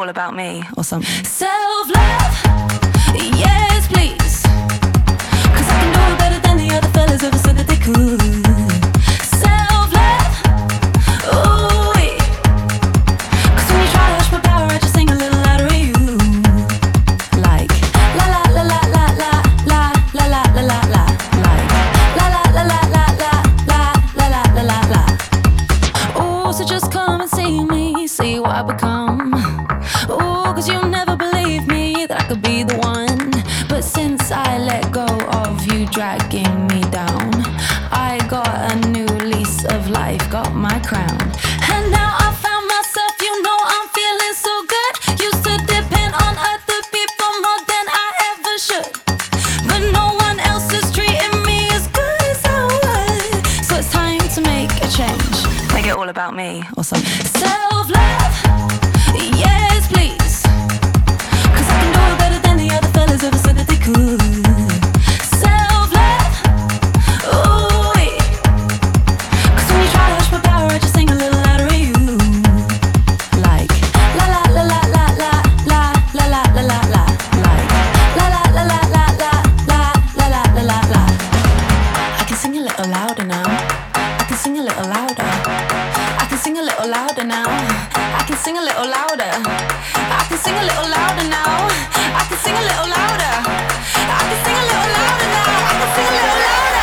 all about me or something. Self-love, yes please, 'cause I can do it better than the other fellas ever said that they could. Self-love, ooh, 'cause when you try to hush my power, I just sing a little louder at you. Like la la la la la la la la la la la la. Like la la la la la la la la la la la la. Ooh, so just come and see me, see what I become. Ooh, 'cause you never believed me that I could be the one. But since I let go of you dragging me down, I got a new lease of life, got my crown. And now I found myself, you know I'm feeling so good. Used to depend on other people more than I ever should, but no one else is treating me as good as I would. So it's time to make a change. Make it all about me or something. Self-love, yes please, 'cause I can do it better than the other fellas ever said that they could. Self-love, ooh, 'cause when you try to hush my power, I just sing a little louder at you. Like la la la la la la la la la la la la. Like la la la la la la la la la la la la. I can sing a little louder now. I can sing a little louder. I can sing a little louder now. I can sing a little louder. I can sing a little louder now. I can sing a little louder. I can sing a little louder now. I can sing a little louder.